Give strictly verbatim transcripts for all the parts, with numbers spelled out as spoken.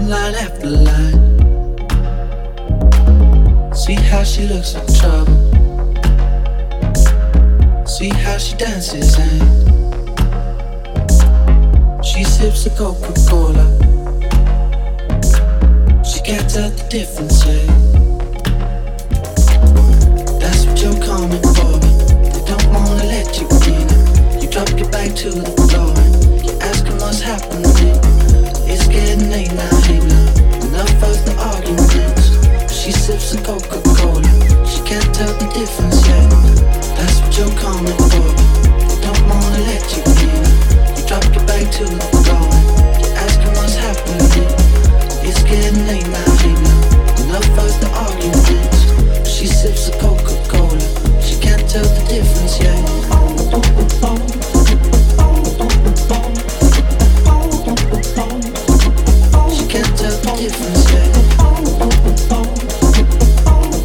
line after line. See how she looks in trouble. See how she dances and she sips a Coca-Cola. She can't tell the difference, yeah. That's what you're coming for, but they don't wanna let you in. You drop your back to the floor and you're asking what's happening. It's getting late now, hey now. Enough of the arguments. She sips a Coca-Cola. She can't tell the difference, yeah. That's what you're coming for, but they don't wanna let you in. You drop your back to the floor and you're asking what's happening. It's getting late now, hey now. Enough of the arguments. She sips a Coca-Cola. She can't tell the difference, yeah. She can't tell the difference, yeah.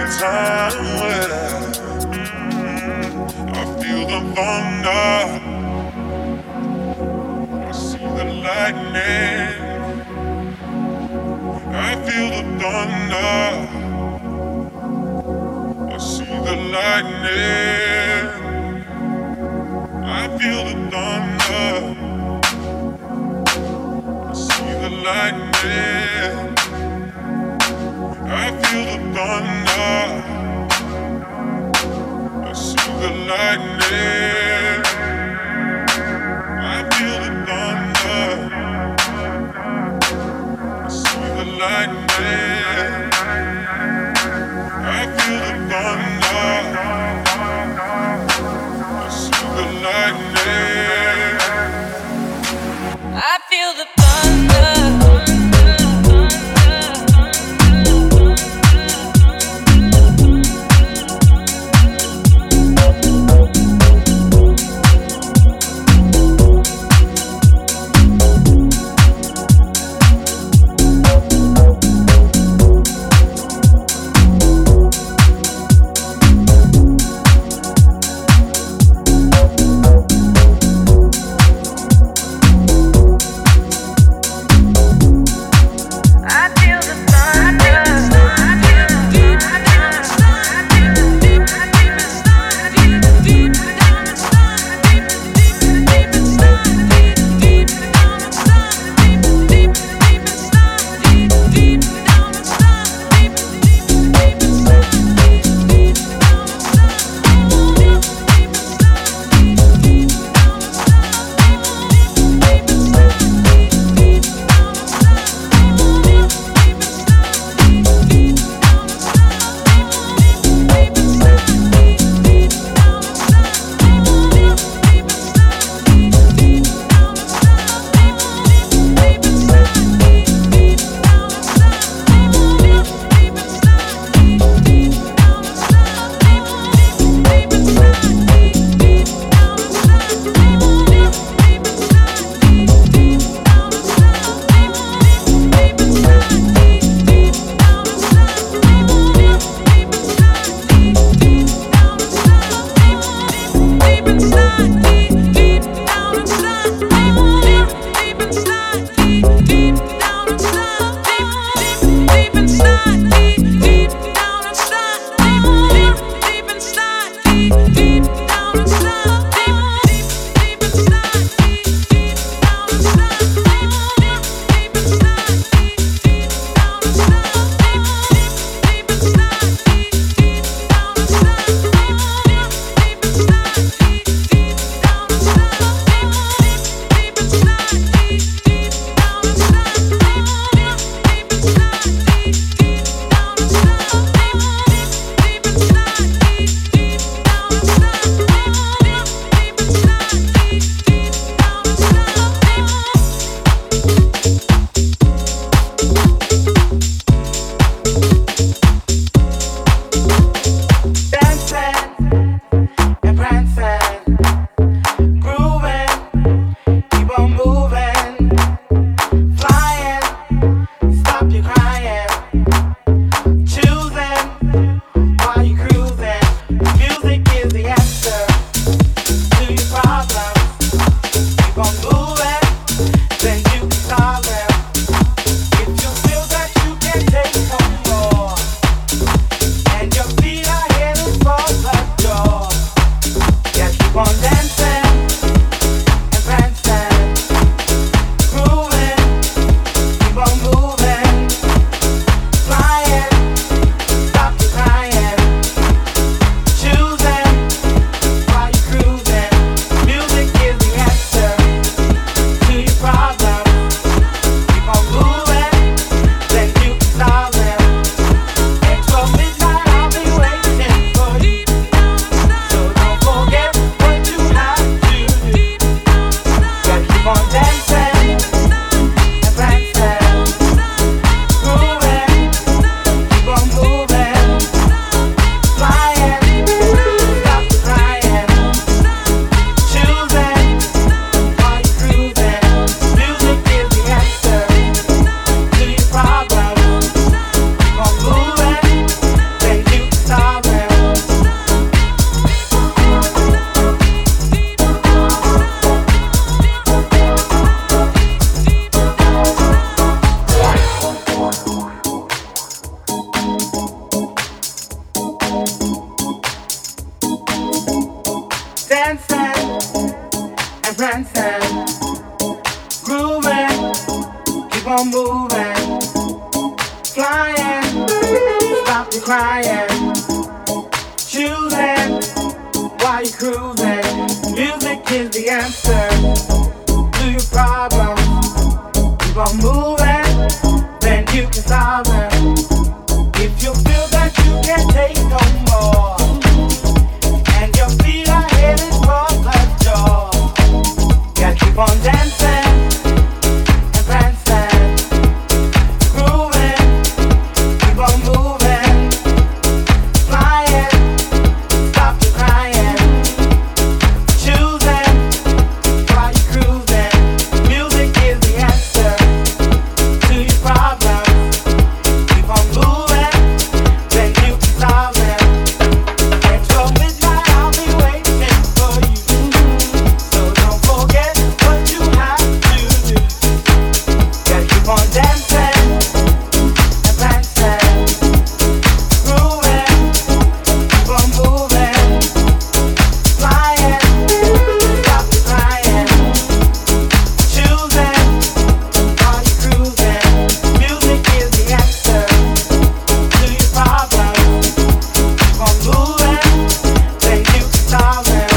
time when I feel the thunder, I see the lightning, I feel the thunder, I see the lightning, I feel the thunder, I see the lightning, I feel the thunder, I see the lightning, I feel the thunder, I see the lightning, I feel the thunder. Dancing and prancing, grooving, keep on moving, flying, stop your crying, choosing while you're cruising. Music is the answer to your problems. Keep on moving, then you can solve them. If you feel that you can't take no more, and your feet are headed for the door, gotta keep on dancing and prancing, grooving, keep on moving, flying, stop your crying, choosing while you're cruising. Music is the answer to your problems. Keep on moving, then you can solve them. At twelve midnight, I'll be waiting for you. So don't forget what you have to do. Gotta keep on dancing and prancing, grooving, keep on moving, flying, stop the crying, choosing while you're cruising. Music is the answer to your problems. Keep on moving, then you can solve them.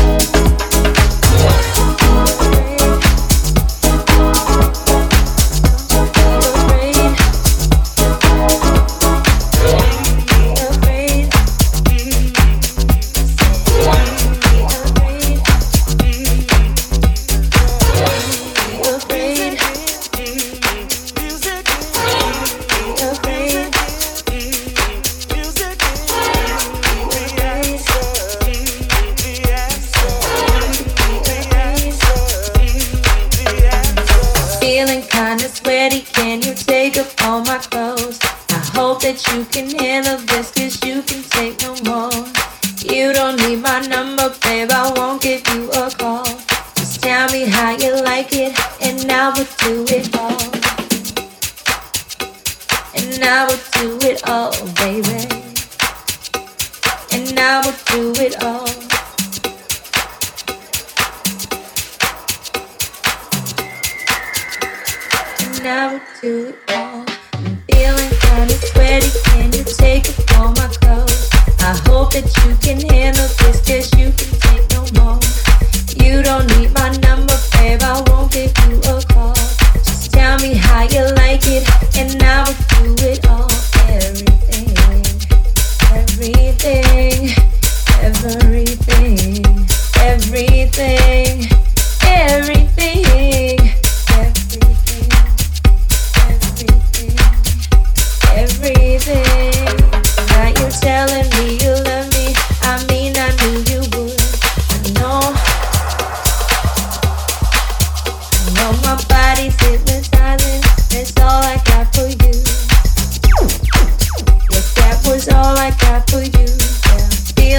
Feeling kinda sweaty, can you take off all my clothes? I hope that you can handle this, cause you can take no more. You don't need my number, babe, I won't give you a call. Just tell me how you like it, and I will do it all. And I will do it all, baby. And I will do it all. And I will do it all. I'm feeling kinda sweaty, can you take off all my clothes? I hope that you can handle this, cause you can take no more. You don't need my number, babe, I won't give you a call. Just tell me how you like it, and I will do it all. Everything, everything, everything, everything, everything, everything, everything, everything. Now you're telling me you love me, I mean I knew you would. I know, I know my body's hypnotizing, that's all I got for you. Yes, that was all I got for you. Yeah.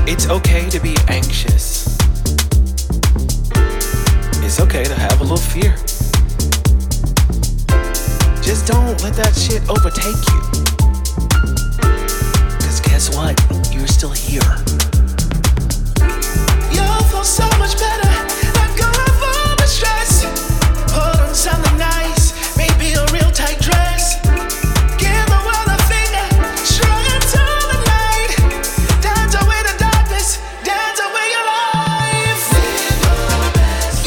It's okay to be anxious. It's okay to have a little fear. Just don't let that shit overtake you. Cause guess what? You're still here. You'll feel so much better. Let go of all the stress. Put on something nice, maybe a real tight dress. Give the world a finger, shrug into the night. Dance away the darkness, dance away your life. Live your best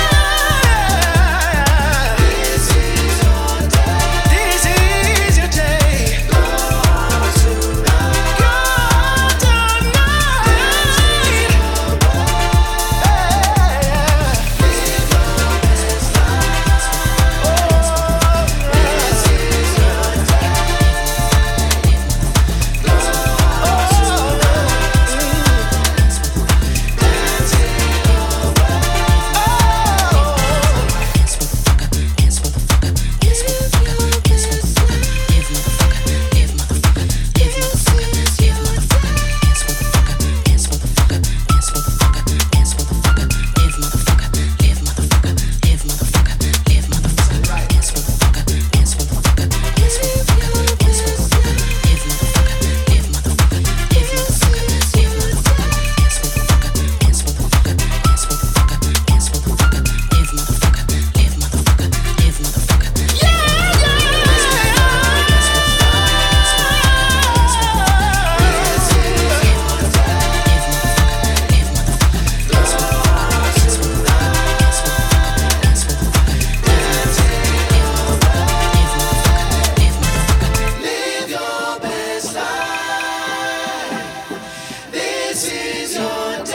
life. This is your day. This is your day. Go tonight. Go tonight. Live your best life. Oh, this is your day. Live your best life. This is your